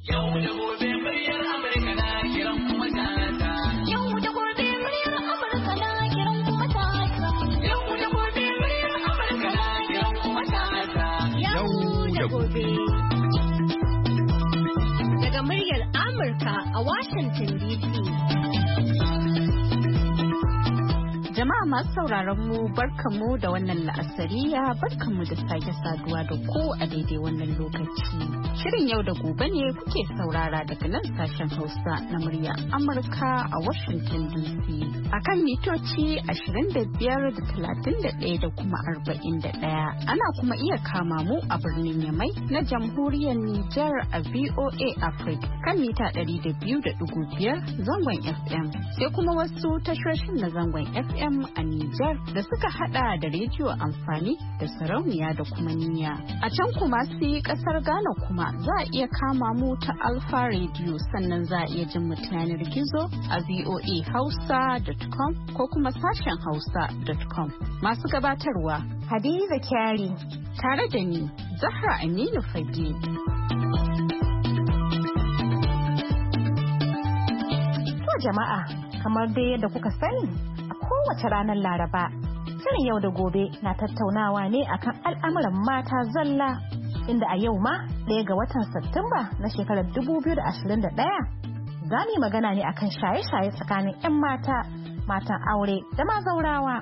Yau da gobe muryar Amurka na kiran kuma ta. Yau da gobe muryar Amurka na kiran kuma ta. Yau da gobe muryar Amurka na kiran kuma ta. Yau da gobe. Daga muryar Amurka a Washington DC. Jama'a masu sauraron mu barkanmu da wannan la'asariya barkanmu da sake saduwa da ku a daidai wannan lokaci. Shirin yau da gobe ne kuke saurara daga nan sashen Hausa na murya Amurka a Washington DC. Akan mitoci 25 da 31 da kuma 41. Ana kuma iya kama mu a birnin Yamai na Jamhuriyar Nijar a VOA Africa kan mita 200.5 zangon FM. Sai kuma wasu tashoshin na zangon FM a Nijar da suka hada da rediyo amfani da sarauniya da kuma niyya. A can kuma sai kasar Ghana kuma za a iya kama mu ta Alpha Radio sannan za a iya jin mu ta yanar gizo a voahausa.com ko kuma sashen hausa.com. Masu gabatarwa Hadiza Kyari tare da ni Zahra Aminu Fage. To jama'a, kamar dai yadda kuka sani kowace ranar Laraba, shirin yau da gobe na tattaunawa ne akan al'amuran mata zalla, inda a yau ma 1 ga watan Satumba na shekarar 2021 za mu yi magana ne akan shaye-shaye tsakanin 'yan mata, matan aure da ma zaurawa.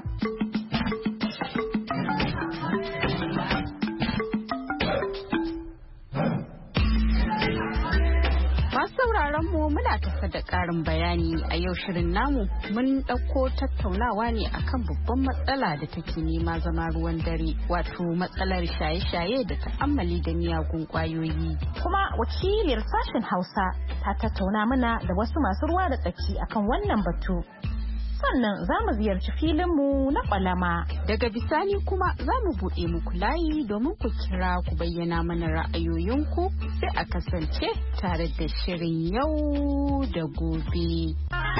mu muna tafa da ƙarin bayani a yau shirin namu mun ɗauko tattaunawa ne akan babban matsala da take nema zama ruwan dare wato matsalar shaye-shaye da ta'ammali da miyagun ƙwayoyi. Kuma wakiliyar sashen Hausa ta tattauna mana da wasu masu ruwa da tsaki akan wannan batu. Sannan za mu ziyarci filinmu na ƙwalama. Daga bisani kuma za mu buɗe muku layi domin ku kira ku bayyana mana ra'ayoyinku sai a kasance tare da shirin yau da gobe.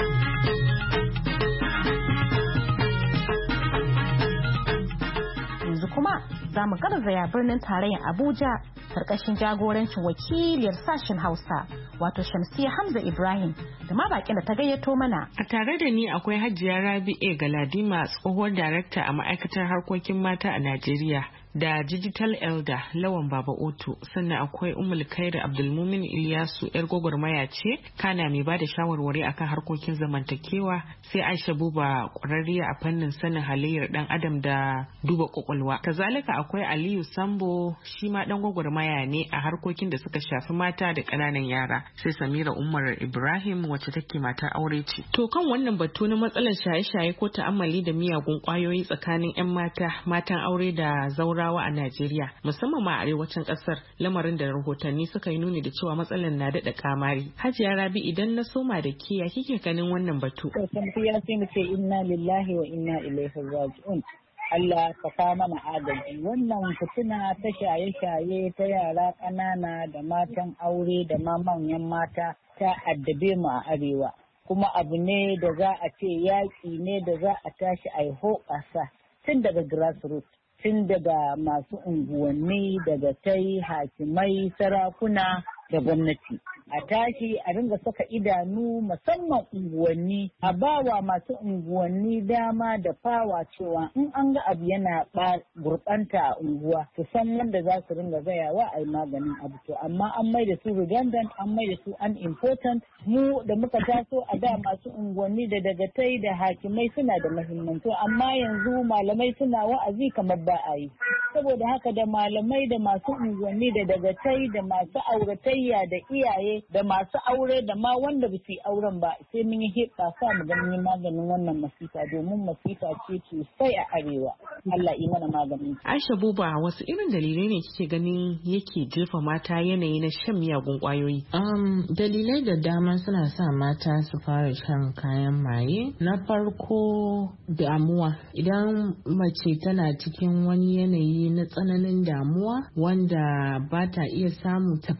Yanzu kuma za mu garzaya birnin tarayyar Abuja karkashin jagorancin wakiliyar sashen Hausa wato Shamsiyya Hamza Ibrahim da ma bakin da ta gayyato mana. A tare da ni akwai Hajiya Rabi'e Galadima tsohuwar darakta a ma'aikatar harkokin mata a Najeriya da Digital Elder Lawan Baba Oto, sannan akwai Ummul Khairi Abdulmumin Ilyasu yar gwagwarmaya ce kana mai bada shawarwari akan harkokin zamantakewa, sai Aisha Buba ƙwararriya a fannin sanin halayyar dan adam da duba kwakwalwa. Kazalika akwai Aliyu Sambo shi ma dan gwagwarmaya ne a harkokin da suka shafi mata da ƙananan yara, sai Samira Umar Ibrahim wacce take matar aure ce. To kan wannan batu na matsalar shaye-shaye ko ta'ammali da miyagun ƙwayoyi tsakanin 'yan mata, matan aure da zaura a Najeriya musamman ma a arewacin kasar, lamarin da rahotanni suka yi nuni da cewa matsalar na daɗa kamari. Hajiya Rabi, idan na soma da ke ya kike ganin wannan batu? Ya sai mu ce inna lillahi wa inna ilaihi raji'un. Allah ka fa mana adalci. Wannan fitina ta shaye-shaye ta yara ƙanana da matan aure da ma manyan mata ta addabe mu a arewa. Kuma abu ne da za a ce yaƙi ne da za a tashi a yi hoɓasa tun daga grassroots. Tun daga masu unguwanni, daga tai hakimai, sarakuna da gwamnati. A tashi a ringa saka idanu musamman unguwanni, a bawa masu unguwanni dama da fawa cewa in an ga abu yana gurɓanta a unguwa su san wanda za su ringa gayawa a yi maganin abu. To amma an mai da su redundant, an mai da su unimportant. Mu da muka taso a da masu unguwanni da dagatai da hakimai suna da muhimmanci, amma yanzu malamai suna wa'azi kamar ba a yi. Saboda haka da malamai da masu unguwanni da dagatai da masu auratayya da iyaye da masu aure da ma wanda ba su yi auren ba sai mun yi hibba sa mu ganin maganin wannan masifa, domin masifa ce sosai a arewa. Allah yi mana maganin. Aisha Buba, wasu irin dalilai ne kike ganin yake jefa mata yanayi na shan miyagun kwayoyi? Dalilai da dama suna sa mata su fara shan kayan maye. Na farko damuwa. Idan mace tana cikin wani yanayi na tsananin damuwa wanda ba ta iya samu ta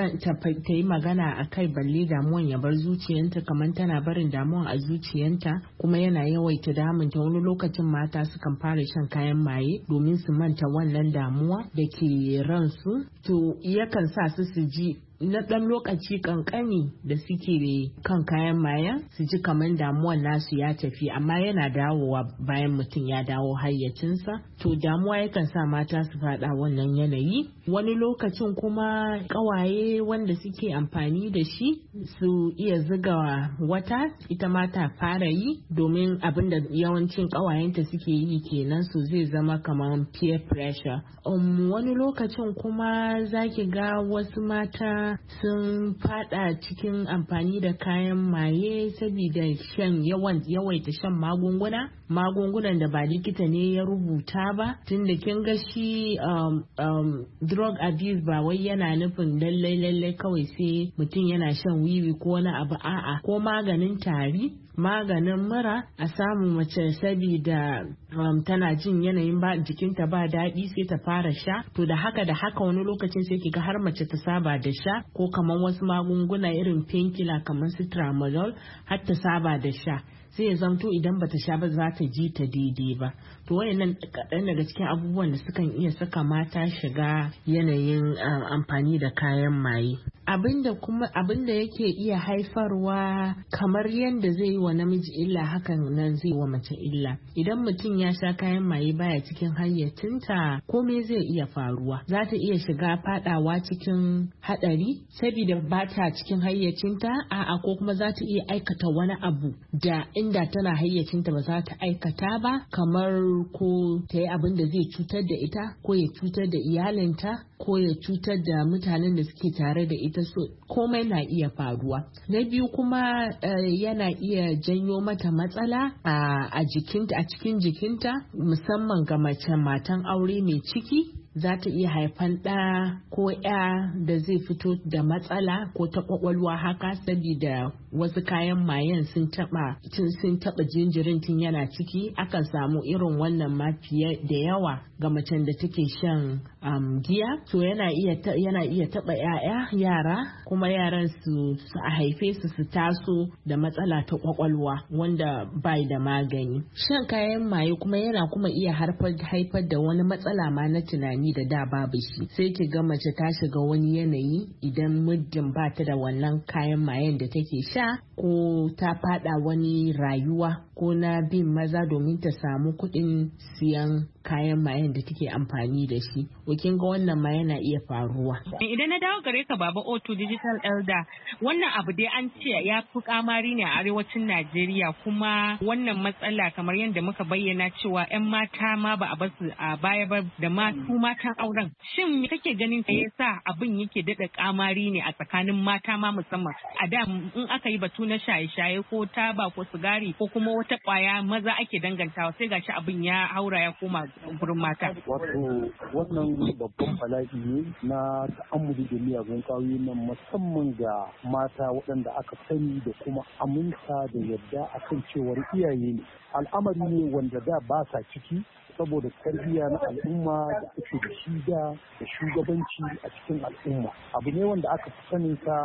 yi magana a kai balle damuwan ya bar zuciyanta, kamar tana barin damuwan a zuciyanta kuma yana yawaita damunta, wani lokacin mata sukan fara shan kayan maye domin su manta wannan damuwa da ke ransu, to yakan sa su ji na ɗan lokaci kankani da suke kan kayan mayan su ji kamar damuwan nasu ya tafi, amma yana dawowa bayan mutum ya dawo hayyacinsa. To damuwa yakan sa mata su faɗa wannan yanayi. Wani lokacin kuma ƙawaye wanda suke amfani da shi su iya ziga wata ita ma ta fara yi, domin abin da yawancin ƙawayenta suke yi kenan, su zai zama kamar peer pressure. Wani lokacin kuma zaki ga wasu mata sun fada cikin amfani da kayan maye saboda yawaita shan magungunan da ba likita ne ya rubuta ba. Tunda kin ga shi drug abuse ba wai yana nufin lallai kawai sai mutum yana shan wiwi ko wani abu, a'a, ko maganin tari, maganin mura, a samu mace sabida tana jin yanayin jikinta ba daɗi sai ta fara sha. To da haka wani lokacin sai kiga har mace ta saba da sha, ko kamar wasu magunguna irin painkiller kamar su tramadol har ta saba da sha, sai ya zamto idan bata sha ba za ta ji ta daidai ba. To wayannan kaɗan daga cikin abubuwan da sukan iya saka mata shiga yanayin amfani da kayan maye. Abinda yake iya haifarwa kamar yadda zai yi wa namiji illa, hakan nan zai wa mace illa. Idan mutum ya sha kayan maye baya cikin hayyacinta, komai zai iya faruwa. Za ta iya shiga fadawa cikin hadari saboda ba ta cikin hayyacinta, a'a, ko kuma za ta iya aikata wani abu da inda tana hayyacinta ba za ta aikata ba, kamar ko ta yi abin da zai cutar da ita, ko ya cutar da iyalinta, ko ya cutar da mutanen da suke tare da ita. So komai na iya faruwa. Na biyu kuma yana iya janyo mata matsala a cikin jikinta, musamman ga matan aure mai ciki. Za ta iya haifan ɗa ko ya da zai fito da matsala ko ta kwakwalwa haka, saboda wasu kayan mayen sun taba jinjirin tun yana ciki. Akan samu irin wannan ma fiye da yawa ga macen da take shan giya. To yana iya taba yara, kuma yaran su a haife su taso da matsala ta kwakwalwa wanda bai da magani. Shan kayan maye kuma yana kuma iya haifar da wani matsala ma na tunani da babu shi. Sai ki ga mace ta shiga wani yanayi idan muddin ba ta da wannan kayan mayen da take sha, ko ta fada wani rayuwa ko na bin maza domin ta samu kuɗin siyan kayan mayen da take amfani da shi. Kin ga wannan ma yana iya faruwa. Idan na dawo gare ka Baba Otu Digital Elder, wannan abu dai an ce ya fi kamari ne a arewacin Najeriya, kuma wannan matsala kamar yadda muka bayyana cewa 'yan mata ma ba a basu a baya ba, da su matan auren. Shin me kake ganin da yasa abin yake daɗa kamari ne a tsakanin mata ma, musamman a da in aka yi batu na shaye-shaye ko taba ko sigari ko kuma wata kwaya maza ake dangantawa, sai gashi abin ya haura ya koma gurin mata. Wato wannan babban bala'i ne na ta'ammuli da miyagun kwayoyi nan, musamman ga mata waɗanda aka sani da kuma aminta da yadda akan cewar iyaye ne. Al'amari ne wanda da ba sa ciki saboda tarbiyya na al'umma da ake da shi da shugabanci a cikin al'umma. Abu ne wanda aka fi sanin sa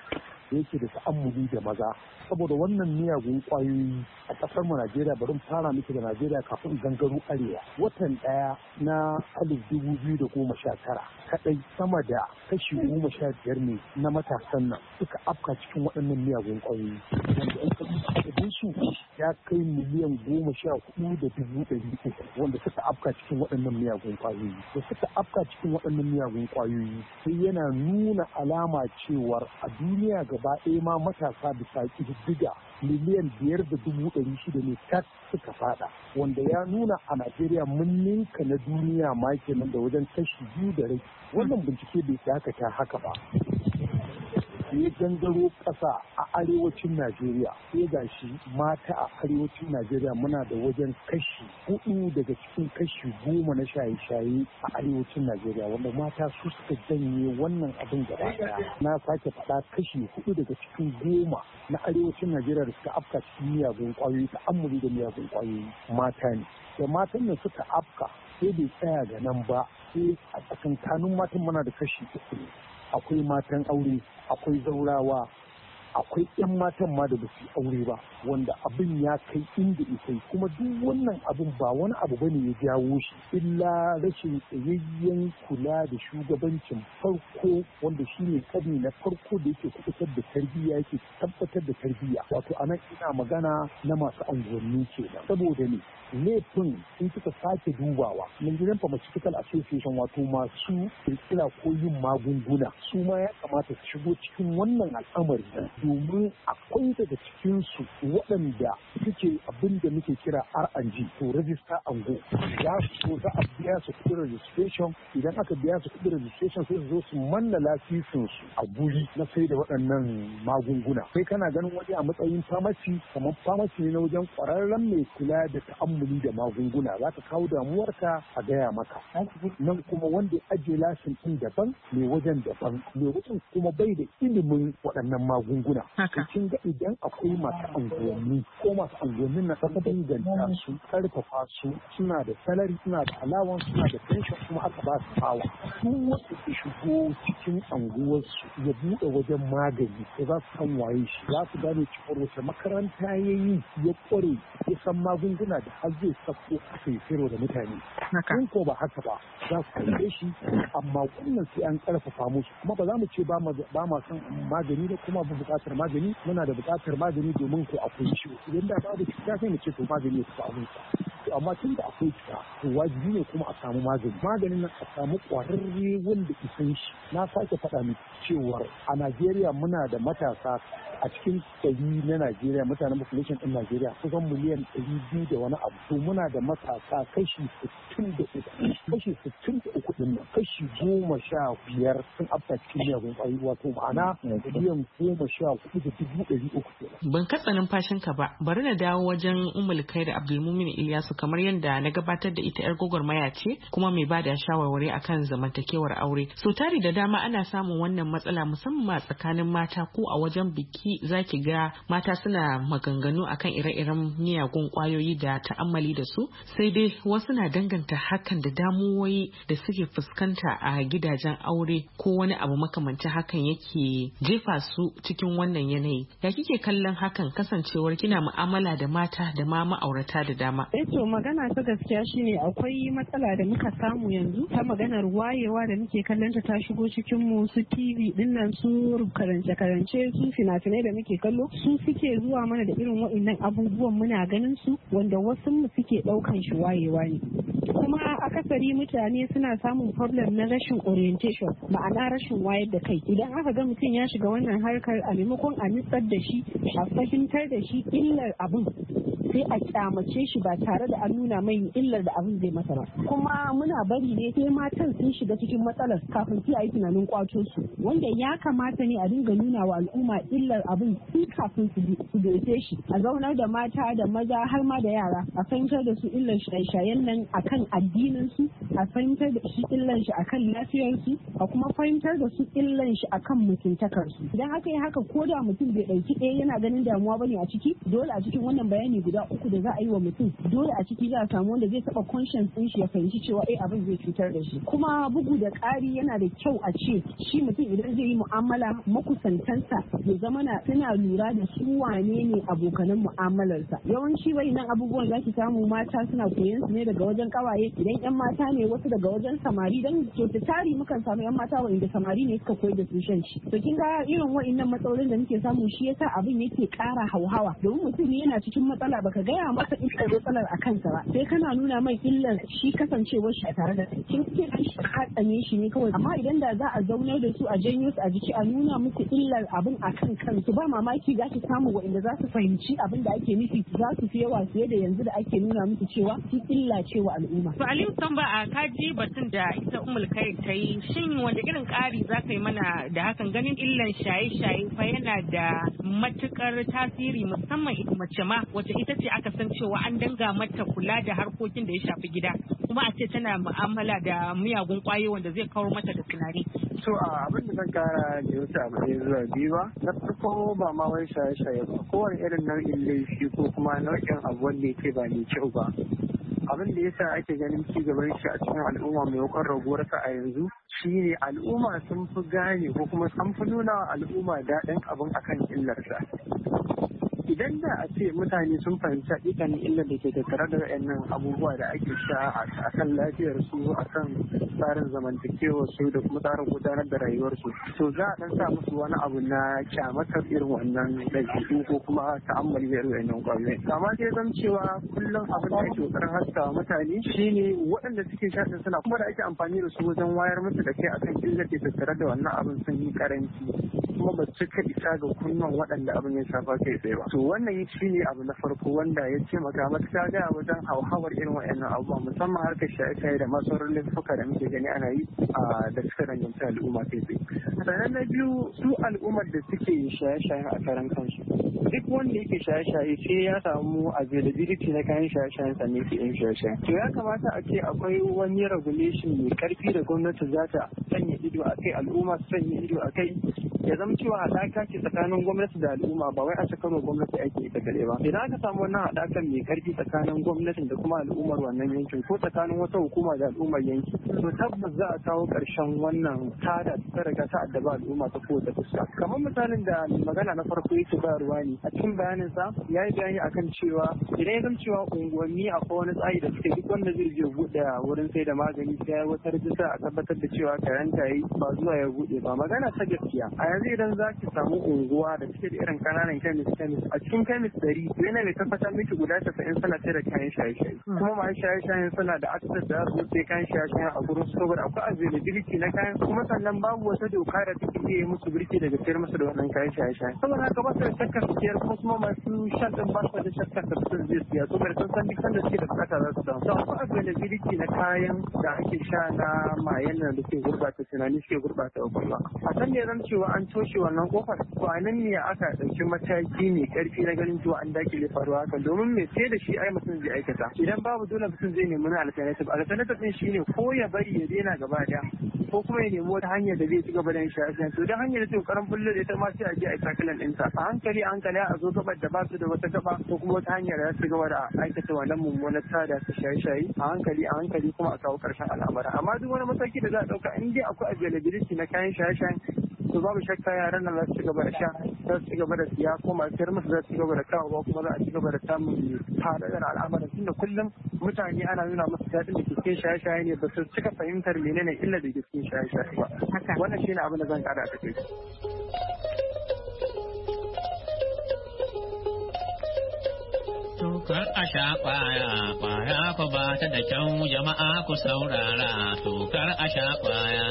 da yake da ta'ammuli da maza. Saboda wannan miyagun kwayoyi a ƙasar mu Najeriya, bari mu fara miki da Najeriya kafin gangaro arewa. Watan ɗaya na 2019 kadai sama da kashi 15 ne na matasan nan suka afka cikin waɗannan miyagun kwayoyi. Wanda ɗan su ya kai miliyan 14,300 wanda suka afka cikin waɗannan miyagun kwayoyi. Da suka afka cikin waɗannan miyagun kwayoyi sai yana nuna alama cewar a duniya gaba ɗaya ma matasa bisa ƙididdiga miliyan 5,600 ne tak suka fada, wanda ya nuna a Najeriya mun ninka na duniya ma kenan da wajen kashi 2 da rai. Wannan bincike bai dakata haka ba. Ya gangaro ƙasa a arewacin Najeriya, sai ga shi mata a arewacin Najeriya muna da wajen kashi 4 daga cikin kashi 10 na shaye-shaye a arewacin Najeriya, wanda mata su suka janye wannan abin gaba daya. Na sake faɗa kashi 4 daga cikin 10 na arewacin Najeriya da suka afka cikin miyagun ƙwayoyi, ta'ammuli da miyagun ƙwayoyi mata ne. Da matan nan suka afka sai bai tsaya ga nan ba, sai a tsakankanin matan muna da kashi 3 ne. Akwai matan aure, akwai zaurawa, akwai 'yan matan ma da ba su aure ba wanda abin ya kai inda kai kuma duk wannan abin ba wani abu bane ya jawo shi illa rashin tsayayyen kula da shugabancin farko wanda shine karni na farko da yake kubutar da tarbiyya yake tabbatar da tarbiyya wato anan ina magana na masu anguwanni kenan saboda ne laifin in suka sake dubawa Nigerian Pharmaceutical Association wato masu kirkira ko yin magunguna su ma ya kamata su shigo cikin wannan al'amari domin akwai daga cikin su waɗanda suke abin da muke kira R&G to register and go za a biya su kuɗin registration idan aka biya su kuɗin registration sai su zo su manna lasisin su a guri na sai da waɗannan magunguna sai kana ganin waje a matsayin pharmacy kamar pharmacy ne na wajen ƙwararren mai kula da ta'ammuli da magunguna za ka kawo damuwarka a gaya maka nan kuma wanda ajiye lasin ɗin daban mai wajen daban mai wajen kuma bai da ilimin waɗannan magunguna kin ga idan akwai masu anguwanni ko masu anguwannin na ƙasa inganta su ƙarfafa su suna da salari suna da alawan suna da pension kuma aka ba su hawa su wasu su shigo cikin anguwarsu ya buɗe wajen magani da za su san waye shi za su gane cewar wace makaranta ya yi ya ƙware ya san magunguna da har zai sako aka yi sayarwa da mutane in ko ba haka ba za su karɓe shi amma wannan sai an ƙarfafa musu kuma ba za mu ce ba ma son magani da kuma ba buƙatar magani muna da buƙatar magani domin ko akwai shi idan da babu cuta sai mu ce to magani ya fi abinsa amma tun da akwai cuta to wajibi ne kuma a samu maganin nan a samu ƙwararre wanda isan shi na sake faɗa miki cewar a Najeriya muna da matasa a cikin ɗari na Najeriya mutanen population ɗin Najeriya kusan miliyan 200 da wani abu to muna da matasa kashi 63 ɗin nan kashi 15 sun afta cikin miyagun ƙwayoyi wato ma'ana miliyan 14,300 ban katsa numfashinka ba bari na dawo wajen Ummul Khair Abdulmumin Ilyasu kamar yadda na gabatar da ita 'yar gwagwarmaya ce kuma mai bada shawarwari akan zamantakewar aure so tari da dama ana samun wannan matsala musamman tsakanin mata ko a wajen biki zaki ga mata suna maganganu akan ire-iren miyagun kwayoyi da ta'ammali da su sai dai wasu na danganta hakan da damuwoyi da suke fuskanta a gidajen aure ko wani abu makamancin hakan yake jefa su cikin wannan yanayi ya kike kallon hakan kasancewar kina mu'amala da mata da ma ma'aurata da dama to magana ta gaskiya shine akwai matsala da muka samu yanzu ta maganar wayewa da muke kallon ta shigo cikin mu su TV dinnan su karance su fina-finai da muke kallo su suke zuwa mana da irin waɗannan abubuwan muna ganin su wanda wasu mu suke ɗaukan shi wayewa ne kuma akasari mutane suna samun problem na rashin orientation ma'ana rashin wayar da kai idan aka ga mutum ya shiga wannan harkar a maimakon a nitsar da shi a fahimtar da shi illar abin sai a kyamace shi ba tare da an nuna mai illar da abin zai masa ba kuma muna bari ne sai matan sun shiga cikin matsalar kafin su yi tunanin kwato su wanda ya kamata ne a dinga nuna wa al'umma illar abin tun kafin su doke shi a zaunar da mata da maza har ma da yara a fahimtar da su illar shaye-shayen nan akan addinin su a fahimtar da shi illar shi akan lafiyar su a kuma fahimtar da su illar shi akan mutuntakar su idan haka yi haka ko da mutum bai dauki ɗaya yana ganin damuwa bane a ciki dole a cikin wannan bayani guda uku da za a yi wa mutum dole a ciki za a samu wanda zai taba conscience din shi ya fahimci cewa abin zai cutar da shi kuma bugu da ƙari yana da kyau a ce shi mutum idan zai yi mu'amala makusantansa ya zama na suna lura da su wane ne abokanan mu'amalarsa yawanci nan abubuwan zaki samu mata suna koyan su ne daga wajen kawaye idan yan mata ne wasu daga wajen samari dan to tari mukan samu yan mata wanda samari ne suka koyi da su shan shi to kin ga irin wa'annan matsalolin da muke samu shi yasa abin yake ƙara hauhawa domin mutum ne yana cikin matsala baka gaya masa illar matsalar a kansa ba sai kana nuna mai illar shi kasancewar shi a tare da kai kin ce shi hatsane shi ne kawai amma idan da za a zaunar da su a janyo su a jiki a nuna musu illar abin a kan kansu ba mamaki za ki samu waɗanda za su fahimci abin da ake nufi za su fi yawa fiye da yanzu da ake nuna musu cewa su illa ce wa al'umma. To Aliyu Samba a kaji batun da ita Ummul Khair ta yi shin wanda irin ƙari za ka yi mana da hakan ganin illan shaye-shaye fa yana da matukar tasiri musamman mace ma wacce ita ce aka san cewa an danga mata kula da harkokin da ya shafi gida kuma a ce tana mu'amala da miyagun kwayoyi wanda zai kawar mata da tunani. To abin da zan kara da wuce abu ɗaya zuwa biyu ba na farko ba ma wai shaye-shaye ba kowane irin nau'in laifi ko kuma nau'in abu wanda yake ba mai kyau ba abin da yasa ake ganin ci gaban shi a cikin al'umma maimakon raguwarsa a yanzu shine al'umma sun fi gane ko kuma sun fi nuna al'umma daɗin abin akan illarsa. Idan da a ce mutane sun fahimci hakikanin illar da ke tattare da wayannan abubuwa da ake sha a kan lafiyar su, a kan tsarin zamantakewar su da kuma tsarin gudanar da rayuwar su, to za a dan sa musu wani abu na kyamatar irin wannan ɗabi'u ko kuma ta'ammali da irin wannan ƙwayoyin. Amma sai zan cewa kullum abin da ake ƙoƙarin haskawa mutane shine waɗanda suke sha din suna kuma da ake amfani da su wajen wayar musu da kai akan illar da ke tattare da wannan abin sun yi karanci kuma ba su ka isa ga kunnan waɗanda abin ya shafa kai tsaye ba. To wannan shi ne abu na farko wanda ya ce maka matuƙa ga wajen hauhawar irin waɗannan abubuwa musamman harkar shaye-shaye da masu laifuka da muke gani ana yi da suka danganci al'umma kai tsaye. Sannan na biyu su al'ummar da suke shaye-shaye a karan kansu. Duk wanda yake shaye-shaye sai ya samu availability na kayan shaye-shayen sannan ke yin shaye-shaye. To ya kamata a ce akwai wani regulation mai karfi da gwamnati za ta sanya ido a kai, al'umma su sanya ido a kai, ya zama cewa haɗaka ce tsakanin gwamnati da al'umma ba wai a sakarwa gwamnati ake ita kaɗai ba. Idan aka samu wannan haɗakan mai karfi tsakanin gwamnatin da kuma al'ummar wannan yankin ko tsakanin wata hukuma da al'ummar yanki, to tabbas za a kawo ƙarshen wannan tada ta riga ta addaba al'umma ta kowace fuska. Kamar misalin da magana na farko yake bayarwa ne a cikin bayaninsa ya yi bayani akan cewa idan ya zama cewa unguwanni akwai wani tsari da suke duk wanda zai je buɗe wurin sai da magani sai ya wata rajista a tabbatar da cewa karanta yi ba zuwa ya buɗe ba. Magana ta gaskiya a yanzu idan za ki samu unguwa da suke da irin ƙananan kemis a cikin kemis 100 yana mai tabbatar miki guda 90 suna sai da kayan shaye-shaye kuma ma shaye-shayen suna da access da su sai kayan shaye-shayen a gurin su saboda akwai availability na kayan kuma sannan babu wata doka da take iya musu birki daga sayar musu da wannan kayan shaye-shaye saboda haka ba su da shakkar su sayar kuma masu shan din ba su da shakkar da su zai siya saboda sun san duk sanda suke da bukata za su samu. To akwai availability na kayan da ake sha na mayan da suke gurbata tunani suke gurbata kwakwalwa. A san ne zan cewa an toshe wannan kofar to a nan ne aka ɗauki mataki mai ƙarfi na ganin cewa an dakile faruwa haka domin me sai da shi ai mutum zai aikata idan babu dole mutum zai nemi na alternative din shine ko ya bari ya daina gaba daya ko kuma ya nemi wata hanyar da zai ci gaba da yin shaye-shaye to dan hanyar da take karan bullo da ita ma sai a je a tackle din ta a hankali a zo gabar da ba su da wata gaba ko kuma wata hanyar da su gaba da aikata wannan mummunar tada su shaye-shaye a hankali kuma a kawo karshen al'amura amma duk wani mataki da za a dauka in dai akwai availability na kayan shaye-shaye to babu shakka yaran nan za su ci gaba da sha za su ci gaba da siya ko masu sayar musu za su ci gaba da kawo kuma za a ci gaba da samun faɗaɗar al'amarin tunda kullum mutane ana nuna musu daɗin da ke cikin shaye-shaye ne ba su cika fahimtar menene illa da ke cikin shaye-shaye ba wannan shine abin da zan ƙara a take. Tukar a sha kwaya ku ba ta da kyau jama'a ku saurara tukar a sha kwaya.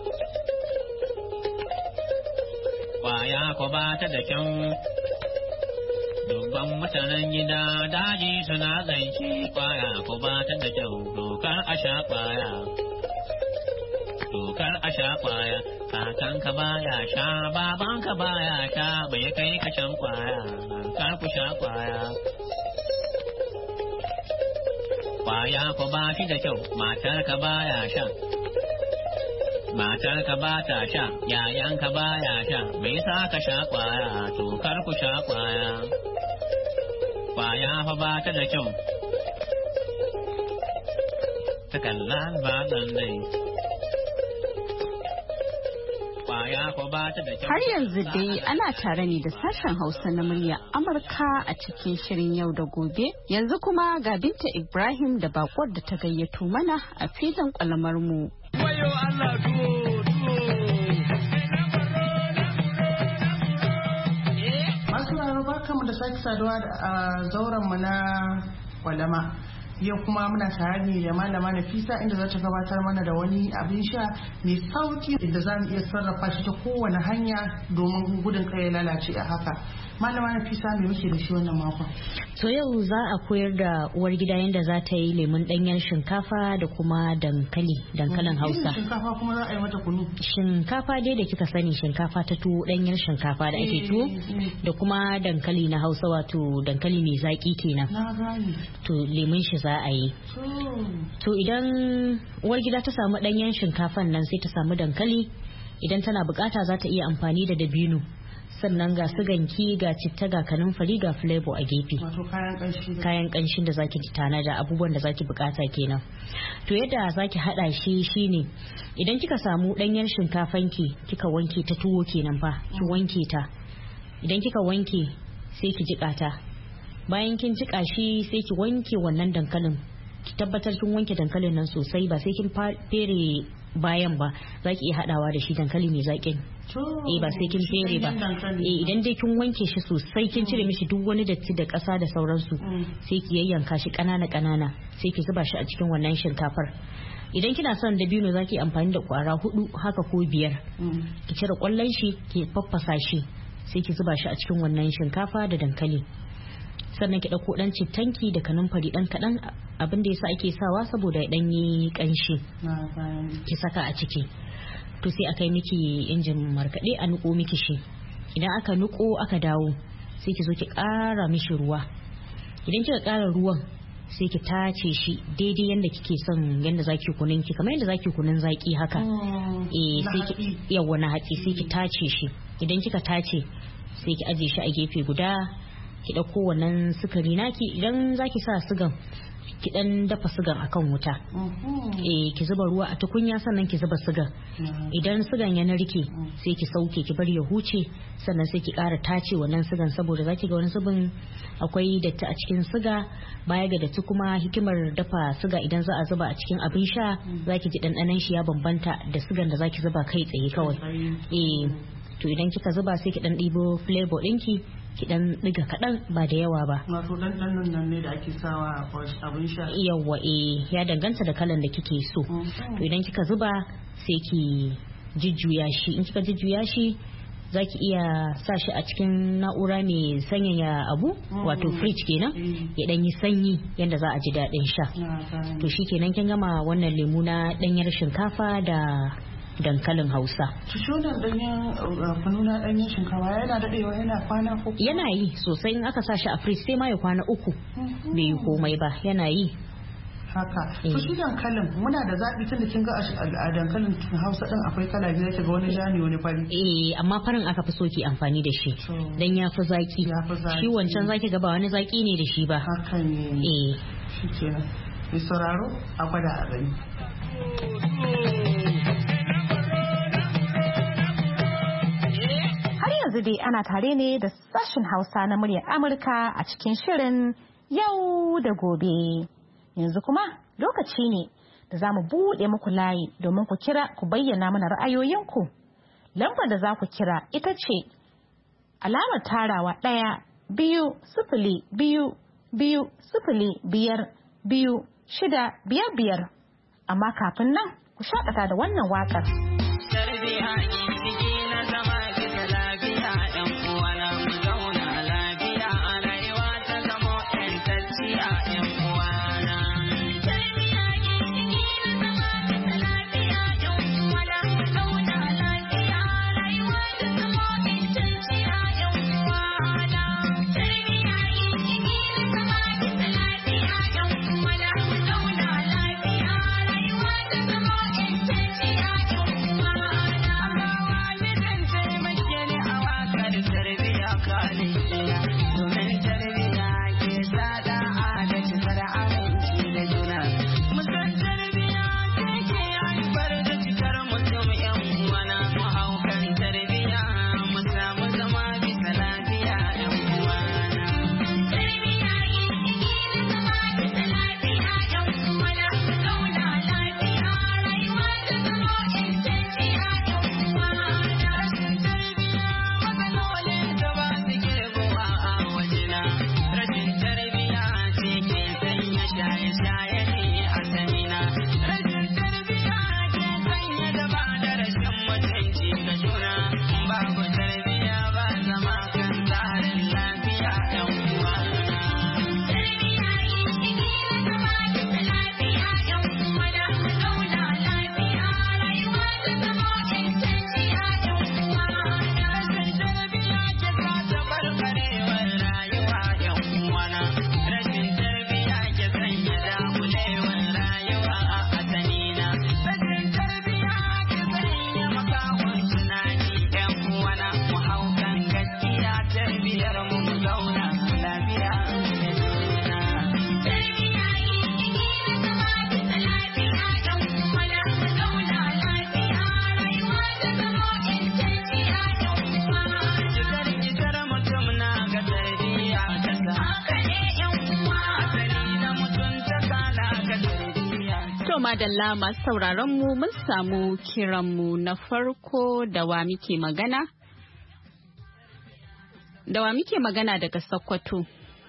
Kwaya ku ba ta da kyau, dubban mutanen gida daji suna zance kwaya ku ba ta da kyau tukar a sha kwaya. Tukar a sha kwaya, kakanka baya sha, babanka baya sha, bai kai ka shan kwaya, kar ku sha kwaya. Kwaya ku ba shi da kyau, matarka baya sha. Matarka ba ta sha, yayanka baya sha, bai sa ka sha kwaya, to kar ku sha kwaya. Kwaya fa ba ta da kyau. Ta kalla ba dan dai. Har yanzu dai ana tare ne da sashen Hausa na murya Amurka a cikin shirin yau da gobe. Yanzu kuma ga Binta Ibrahim da bakwar da ta gayyato mana a filin kwalamar mu. Masu raro barkamu da sake saduwa a zauren mu na kwalama. Yau kuma muna tare ne da malama Nafisa inda za ta gabatar mana da wani abin sha mai sauki inda za mu iya sarrafa shi ta kowane hanya domin gudun kai ya lalace a haka. Malama Nafisa me muke da shi wannan makon? To yau za a koyar da uwar gida yadda za ta yi lemun ɗanyen shinkafa da kuma dankalin Hausa. Shinkafa kuma za a yi mata kunu. Shinkafa dai da kika sani shinkafa ta tuwo ɗanyar shinkafa da ake tuwo da kuma dankali na Hausa wato dankali mai zaki kenan. Na gani. To lemun shi za a yi. To idan uwar gida ta samu ɗanyen shinkafan nan sai ta samu dankali idan tana bukata za ta iya amfani da dabino sannan ga siganki ga citta ga kanumfari ga flavor a gefe. Wato kayan kanshin da zaki tanada abubuwan da zaki bukata kenan. To yadda zaki hada shi shine idan kika samu danyen shinkafanki kika wanke ta tuwo kenan fa ki wanke ta. Idan kika wanke sai ki jika ta. Bayan kin jika shi sai ki wanke wannan dankalin. Ki tabbatar kin wanke dankalin nan sosai ba sai kin fere bayan ba, za ki iya hadawa da shi dankali mai zaƙin. Ba sai kin fere ba. Idan dai kin wanke shi sosai kin cire mishi duk wani datti da ƙasa da sauransu sai ki yayyanka shi ƙanana sai ki zuba shi a cikin wannan shinkafar. Idan kina son dabino za ki amfani da kwara 4 haka ko 5. Ki cire ƙwallon shi ki faffasa shi sai ki zuba shi a cikin wannan shinkafa da dankali. Sannan ki ɗauko ɗan cittanki da kanumfari ɗan kaɗan, abin da yasa ake sawa saboda ya ɗan yi ƙanshi ki saka a ciki. To sai aka yi miki injin markaɗe a nuko miki shi. Idan aka nuko aka dawo sai ki zo ki ƙara mishi ruwa. Idan kika ƙara ruwan sai ki tace shi daidai yanda kike son yanda zaki kunun ki, kamar yanda zaki kunun zaki haka. Sai ki yawa na hatsi sai ki tace shi. Idan kika tace sai ki aje shi a gefe guda. Ki ɗauko wannan sukari naki, idan zaki sa sugan ki dan dafa sugan akan wuta. Ki zuba ruwa a tukunya sannan ki zuba sugan. Idan sugan ya narke sai ki sauke ki bari ya huce, sannan sai ki ƙara tace wannan sugan saboda zaki ga wani zubin akwai datti a cikin suga. Baya ga datti kuma hikimar dafa suga idan za a zuba a cikin abin sha zaki ji ɗanɗanon shi ya bambanta da sugan da zaki zuba kai tsaye kawai. To idan kika zuba sai ki dan ɗibo flavor ɗinki ki dan diga kaɗan ba da yawa ba. Wato ɗanɗanon nan ne da ake sawa a abin sha. Yawwa ya danganta da kalan da kike so. To idan kika zuba sai ki jujjuya shi. In kika jujjuya shi za ki iya sa shi a cikin na'ura mai sanyaya abu wato fridge kenan ya dan yi sanyi yadda za a ji daɗin sha. To shi kenan kin gama wannan lemu na ɗanyar shinkafa da dankalin Hausa. Shodan danyen kunu na danyen shinkafa yana dadewa yana kwana uku. Yana yi sosai in aka sa shi a fridge sai ma ya kwana 3 bai yi komai ba, yana yi. Haka. To shi dankalin muna da zaɓi tun da kin ga a dankalin Hausa din akwai kala biyu yake ga wani ja ne wani fari. Amma farin aka fi so ki amfani da shi dan ya fi zaki. Shi wancan zaki ga ba wani zaki ne da shi ba. Haka ne. Shi kenan. Mai sauraro a gwada a gani. Yanzu dai ana tare ne da sashen Hausa na muryar Amurka a cikin shirin yau da gobe. Yanzu kuma lokaci ne da za mu buɗe muku layi domin ku kira ku bayyana mana ra'ayoyinku. Lambar da za ku kira ita ce alamar tarawa 1-2-0-2-0-5-2-6-5-5. Amma kafin nan ku shaƙata da wannan waƙar. madalla masu sauraron mu mun samu kiranmu na farko da wa muke magana? Da wa muke magana daga Sokoto?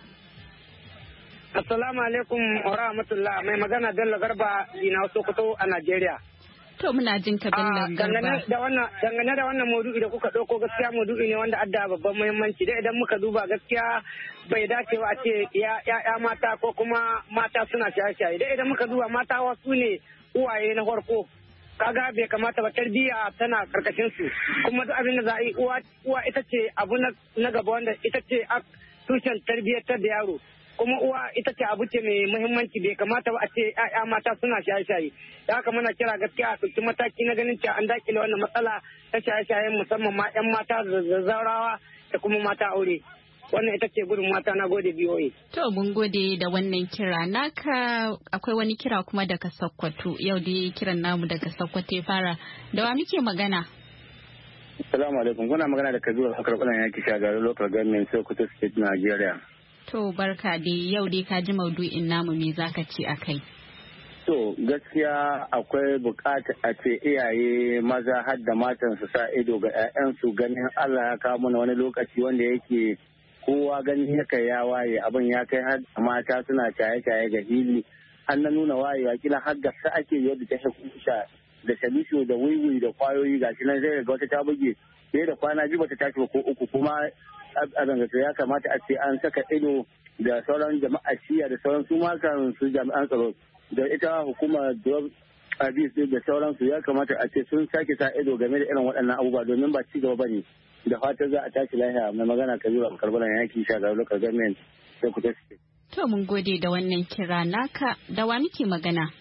Assalamu alaikum wa rahmatullah, mai magana Bello Garba ina Sokoto a Najeriya. To muna jin ka Bello Garba. Dangane da wannan maudu'i da kuka ɗauko gaskiya maudu'i ne wanda adda babban muhimmanci da idan muka duba gaskiya bai dace ba a ce ya mata ko kuma mata suna shaye-shaye. Da idan muka duba mata wasu ne uwaye na farko. Kaga bai kamata ba tarbiyya tana karkashin su kuma duk abin da za a yi uwa ita ce abu na gaba wanda ita ce tushen tarbiyyar da yaro. Kuma uwa ita ce abu ce mai muhimmanci bai kamata ba a ce ya'ya mata suna shaye-shaye da haka muna kira gaskiya a ɗauki mataki na ganin cewa an dakile wannan matsala ta shaye-shaye musamman ma 'yan mata da zaurawa da kuma mata aure wannan ita ce gudun mata. Na gode BOA. To mun gode da wannan kira naka. Akwai wani kira kuma daga Sokoto yau dai kiran namu daga Sokoto ya fara da wa muke magana? Assalamu alaikum, kuna magana da Kabiru Akar Kulan Yaki Shagari Local Government Sokoto State Nigeria. To barka dai yau dai ka ji maudu'in namu me zaka ce akai? To gaskiya akwai bukata a ce iyaye maza har da matan su sa ido ga 'ya'yansu ganin Allah ya kawo mana wani lokaci wanda yake kowa ganin ya kai ya waye abin ya kai har mata suna shaye-shaye ga hili an na nuna wayewa kila har gasa ake yadda ta shakusha da shalisho da wiwi da kwayoyi ga shi nan zai ga wata ta buge sai da kwana biyu bata tashi ba ko uku kuma a zangata ya kamata a ce an saka ido da sauran jama'a shiya da sauran su kan su jami'an tsaro da ita hukumar drug abuse da sauransu ya kamata a ce sun sake sa ido game da irin waɗannan abubuwa domin ba ci gaba bane da fatan za a tashi lafiya. Mai magana Kabiru Karbalan Yaki Shagari Local Government Sokoto State. To mun gode da wannan kira naka. Da wa muke magana?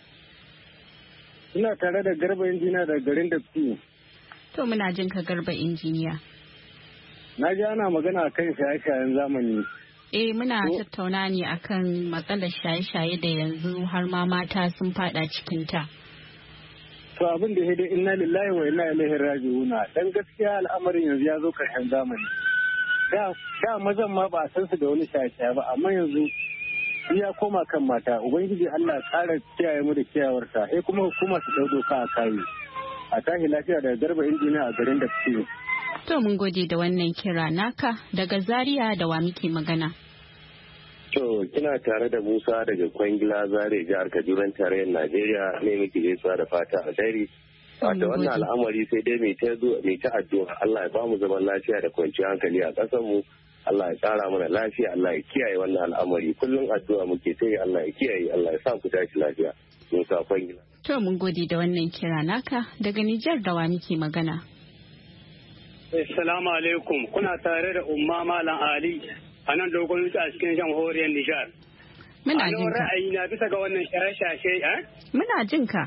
Ina tare da Garba Injiniya da garin da su. To muna jin ka Garba Injiniya. Na ji ana magana akan shaye-shayen zamani. Muna tattauna ne akan matsalar shaye-shaye da yanzu har ma mata sun fada cikin ta. To abin da dai inna lillahi wa inna ilaihi raji'una dan gaskiya al'amarin yanzu ya zo karshen zamani. Da mazan ma ba a san su da wani shaye-shaye ba amma yanzu ya koma kan mata. Ubangiji Allah ya ƙara kiyaye mu da kiyawarsa. Kuma hukuma su dau doka a kai. A tashi lafiya daga Garba Injiniya a garin da su. To mun gode da wannan kira naka daga Zaria da wa muke magana. To kina tare da Musa daga Kwangila Zaria jihar Kaduna tarayyar Najeriya ne muke gaisuwa da fata a dairi. Wata wannan al'amari sai dai mai ta addu'a Allah ya ba mu zaman lafiya da kwanciyar hankali a ƙasar mu. Allah ya tsara mana lafiya, Allah ya kiyaye wannan al'amari. Kullum addu'a muke sai Allah ya kiyaye, Allah ya sa ku tashi lafiya. Musa Kwangila. To mun gode da wannan kira naka daga Nijar da wa muke magana. Assalamu alaikum, kuna tare da Umma Malam Ali a nan dogon a cikin jamhuriyar Nijar. Muna jin ka. ra'ayi na bisa ga wannan shaye-shaye Muna jin ka.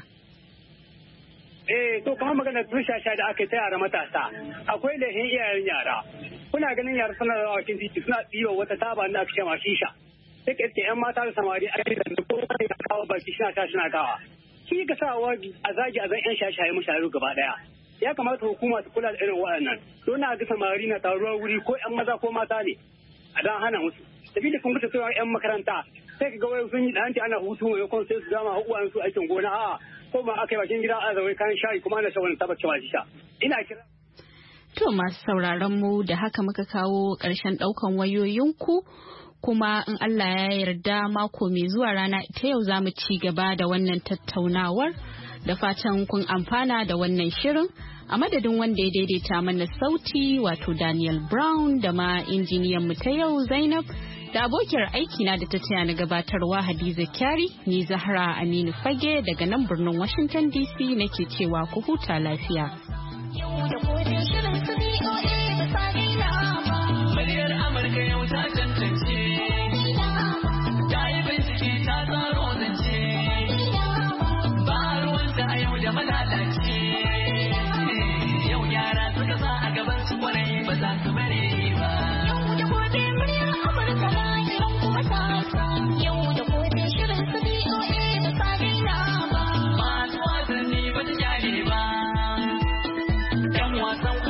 To kamar magana shasha da aka yi ta yara matasa, akwai laifin iyayen yara. Kuna ganin yara suna da wakin titi suna tsiyo wata taba da aka ce ma shisha. Sai ka iske 'yan mata da samari a kai da ko wani ya kawo baki suna ta suna kawa. Shi ka sa a zagi a zan 'yan shaye-shaye mashayu gaba daya. Ya kamata hukuma su kula da irin waɗannan. Don na ga samari na taruwa wuri ko 'yan maza ko mata ne. A dan hana musu. Sabida kun kusa cewa 'yan makaranta sai ka ga wai sun yi ɗanci ana hutu maimakon sai su zama uwan su aikin gona a'a ko ba aka yi bakin gida a zaune kayan shayi kuma ana shan tabbaci ma sha. Ina kira. To masu sauraron mu da haka muka kawo ƙarshen ɗaukan wayoyinku kuma in Allah ya yarda mako mai zuwa rana ita yau za mu ci gaba da wannan tattaunawar da fatan kun amfana da wannan shirin a madadin wanda ya daidaita mana sauti wato Daniel Brown da ma injiniyan mu ta yau Zainab da abokiyar aikina da ta taya na gabatarwa Hadiza Kyari ni Zahra Aminu Fage daga nan birnin Washington DC nake cewa ku huta lafiya. Muryar Amurka yau ta tantance, ta yi bincike ta tsaro zance, ba ruwanta a yau da malalace. Yau yara suka sa a gaban su kwarai ba za su bare ba. Yau da gobe muryar Amurka na kiran kuma sasa, yau da gobe shirin su BOA ba sa daina ba. Masu wasanni ba ta kyale ba, 'yan wasan